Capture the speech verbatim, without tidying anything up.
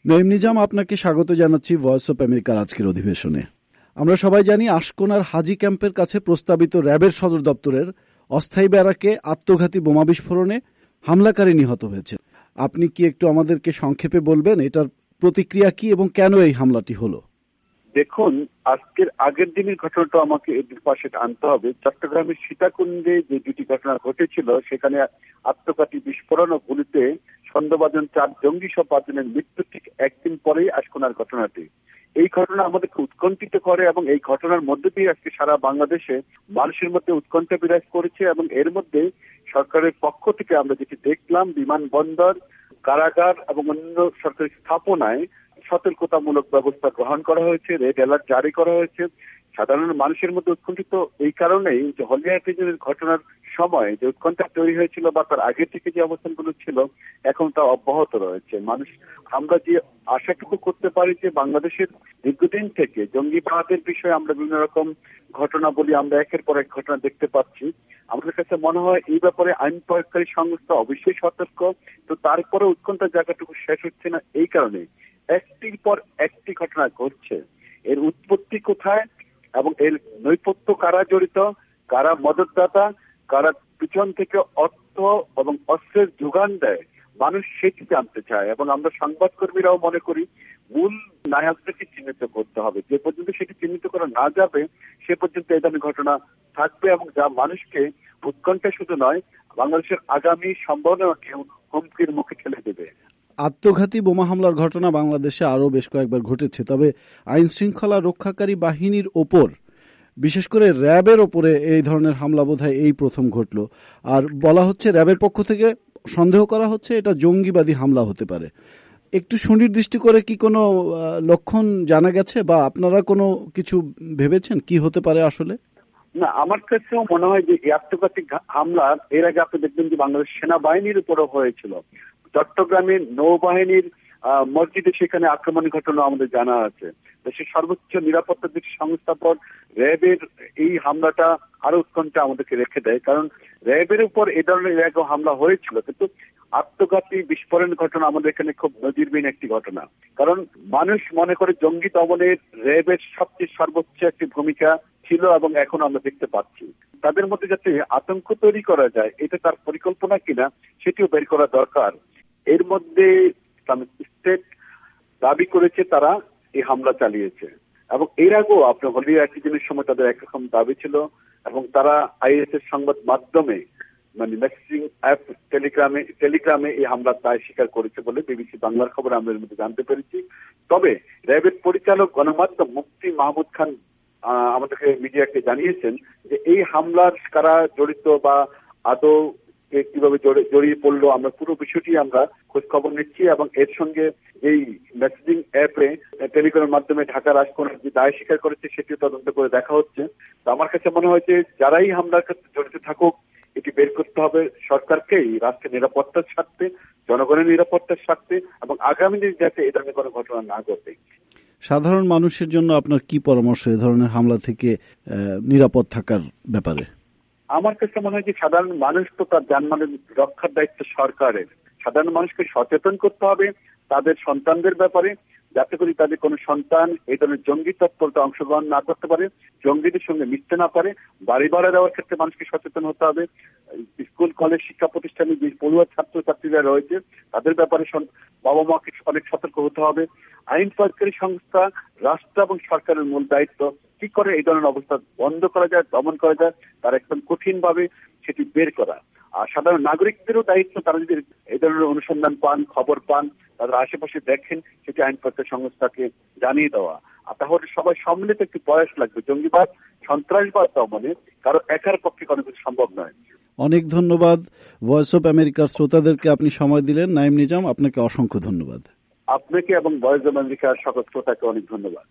নাঈম নিজাম, আপনাকে স্বাগত জানাচ্ছি ভয়েস অফ আমেরিকার আজকের অধিবেশনে। আমরা সবাই জানি আশকোনার হাজি ক্যাম্পের কাছে প্রস্তাবিত র্যাবের সদর দপ্তরের অস্থায়ী ব্যারাকে আত্মঘাতী বোমা বিস্ফোরণে হামলাকারী নিহত হয়েছে। আপনি কি একটু আমাদেরকে সংক্ষেপে বলবেন এটার প্রতিক্রিয়া কি এবং কেন এই হামলাটি হলো? দেখুন, আজকের আগের দিনের ঘটনাটা আমাকে এর পাশে আনতে হবে। চট্টগ্রামের সীতাকুণ্ডে যে দুটি ঘটনা ঘটেছিল সেখানে আত্মঘাতী বিস্ফোরণ ও গুলিতে সন্দেহভাজন চার জঙ্গি সহ পাঁচজনের মৃত্যু ঠিক একদিন পরেই আশকোনার ঘটনাটি। এই ঘটনা আমাদেরকে উৎকণ্ঠিত করে এবং এই ঘটনার মধ্যে দিয়ে আজকে সারা বাংলাদেশে মানুষের মধ্যে উৎকণ্ঠা বিরাজ করেছে এবং এর মধ্যে সরকারের পক্ষ থেকে আমরা যেটি দেখলাম, বিমানবন্দর, কারাগার এবং অন্য সরকারি স্থাপনায় সতর্কতামূলক ব্যবস্থা গ্রহণ করা হয়েছে, রেড অ্যালার্ট জারি করা হয়েছে। সাধারণ মানুষের মধ্যে উৎকণ্ঠিত এই কারণেই যে হলিয়া এফিজের ঘটনার সময় যে উৎকণ্ঠা তৈরি হয়েছিল বা তার আগে থেকে যে অবস্থানগুলো ছিল এখন তা অব্যাহত রয়েছে। মানুষ, আমরা যে আশাটুকু করতে পারি যে বাংলাদেশের দীর্ঘদিন থেকে জঙ্গিবাদের বিষয়ে আমরা বিভিন্ন রকম ঘটনা বলি, আমরা একের পর এক ঘটনা দেখতে পাচ্ছি। আমাদের কাছে মনে হয় এই ব্যাপারে আইন প্রয়োগকারী সংস্থা অবশ্যই সতর্ক, তো তারপরে উৎকণ্ঠার জায়গাটুকু শেষ হচ্ছে না। এই কারণে একটির পর একটি ঘটনা ঘটছে। এর উৎপত্তি কোথায় এবং এর নৈপথ্য কারা জড়িত, কারা মদতদাতা, কারা পিছন থেকে অর্থ এবং অস্ত্রের যোগান দেয়, মানুষ সেটি জানতে চায় এবং আমরা সংবাদকর্মীরাও মনে করি মূল নায়কদেরকে চিহ্নিত করতে হবে। যে পর্যন্ত সেটি চিহ্নিত করা না যাবে সে পর্যন্ত এই ধরনের ঘটনা থাকবে এবং যা মানুষকে উৎকণ্ঠা শুধু নয়, বাংলাদেশের আগামী সম্ভাবনাকেও হুমকির মুখে ঠেলে দেবে। আত্মঘাতী বোমা হামলার ঘটনা বাংলাদেশে আরও বেশ কয়েকবার ঘটেছে, তবে আইন শৃঙ্খলা রক্ষাকারী বাহিনীর ওপর, বিশেষ করে র্যাবের ওপরে এই ধরনের হামলা বোধহয় এই প্রথম ঘটল। আর বলা হচ্ছে র্যাবের পক্ষ থেকে সন্দেহ করা হচ্ছে এটা জঙ্গিবাদী হামলা হতে পারে। একটু সুনির্দিষ্ট করে কি কোনো লক্ষণ জানা গেছে বা আপনারা কোনো কিছু ভেবেছেন কি হতে পারে আসলে? না, আমার কাছেও মনে হয় যে এই আত্মঘাতী হামলা এর আগে আপনি দেখবেন যে বাংলাদেশ সেনাবাহিনীর উপরও হয়েছিল। চট্টগ্রামের নৌবাহিনীর মসজিদে সেখানে আক্রমণের ঘটনা আমাদের জানা আছে। দেশের সর্বোচ্চ নিরাপত্তা দিক সংস্থা পর র্যাবের এই হামলাটা আরো উৎকণ্ঠা আমাদেরকে রেখে দেয়, কারণ র্যাবের উপর এ ধরনের এর আগে হামলা হয়েছিল, কিন্তু আত্মঘাতী বিস্ফোরণ ঘটনা আমাদের এখানে খুব নজিরবিহীন একটি ঘটনা। কারণ মানুষ মনে করে জঙ্গি দমনের র্যাবের সবচেয়ে সর্বোচ্চ একটি ভূমিকা ছিল এবং এখন আমরা দেখতে পাচ্ছি। তাদের মধ্যে যাতে আতঙ্ক তৈরি করা যায় এটা তার পরিকল্পনা কিনা সেটিও বের করা দরকার। এর মধ্যে ইসলামিক স্টেট দাবি করেছে তারা এই হামলা চালিয়েছে এবং এর আগেও আপনার হলিয়া একদিনের সময় তাদের একরকম দাবি ছিল এবং তারা আইএস এর সংবাদ মাধ্যমে মানে মেসেজিং অ্যাপ টেলিগ্রামে টেলিগ্রামে এই হামলার দায় স্বীকার করেছে বলে বিবিসি বাংলার খবর আমরা এর মধ্যে জানতে পেরেছি। তবে র্যাবের পরিচালক গণমাধ্যম মুফতি মাহমুদ খান আমাদেরকে মিডিয়াকে জানিয়েছেন যে এই হামলার কারা জড়িত বা আদৌ কিভাবে জড়িয়ে পড়লো আমরা পুরো বিষয়টি আমরা খোঁজ খবর নিচ্ছি এবং এর সঙ্গে এই মেসেজিং অ্যাপে টেলিগ্রামের মাধ্যমে ঢাকার আশকোনার যে দায় স্বীকার করেছে সেটিও তদন্ত করে দেখা হচ্ছে। তো আমার কাছে মনে হয় যে যারাই হামলার ক্ষেত্রে জড়িত থাকুক এটি বের করতে হবে সরকারকেই, রাষ্ট্রের নিরাপত্তার স্বার্থে, জনগণের নিরাপত্তার স্বার্থে এবং আগামী দিন যাতে এ ধরনের কোনো ঘটনা না ঘটে। সাধারণ মানুষের জন্য আপনার কি পরামর্শ এ ধরনের হামলা থেকে নিরাপদ থাকার ব্যাপারে? আমার কাছে মনে হয় যে সাধারণ মানুষ তো তার জানমালের রক্ষার দায়িত্ব সরকারের। সাধারণ মানুষকে সচেতন করতে হবে তাদের সন্তানদের ব্যাপারে, যাতে করে তাদের কোনো সন্তান এই ধরনের জঙ্গি তৎপরতা অংশগ্রহণ না করতে পারে, জঙ্গিদের সঙ্গে মিশতে না পারে। বাড়ি ভাড়া দেওয়ার ক্ষেত্রে মানুষকে সচেতন হতে হবে। স্কুল কলেজ শিক্ষা প্রতিষ্ঠানে যে পড়ুয়া ছাত্র ছাত্রীরা রয়েছে তাদের ব্যাপারে বাবা মাকে অনেক সতর্ক হতে হবে। আইন প্রয়োগকারী সংস্থা, রাষ্ট্র এবং সরকারের মূল দায়িত্ব কি করে এই ধরনের অবস্থা বন্ধ করা যায়, দমন করা যায়, তার একদম কঠিন ভাবে সেটি বের করা। আর সাধারণ নাগরিকদেরও দায়িত্ব, তারা যদি এই ধরনের অনুসন্ধান পান, খবর পান, তাদের আশেপাশে দেখেন সেটি আইন প্রয়োগকারী সংস্থাকে জানিয়ে দেওয়া। আর তাহলে সবাই সম্মিলিত একটি প্রয়াস লাগবে। জঙ্গিবাদ, সন্ত্রাসবাদ দমনে কারো একার পক্ষে কোনো কিছু সম্ভব নয়। অনেক ধন্যবাদ। ভয়েস অফ আমেরিকার শ্রোতাদেরকে আপনি সময় দিলেন। নাঈম নিজাম, আপনাকে অসংখ্য ধন্যবাদ। আপনাকে এবং ভয়েস অফ আমেরিকার সকল শ্রোতাকে অনেক ধন্যবাদ।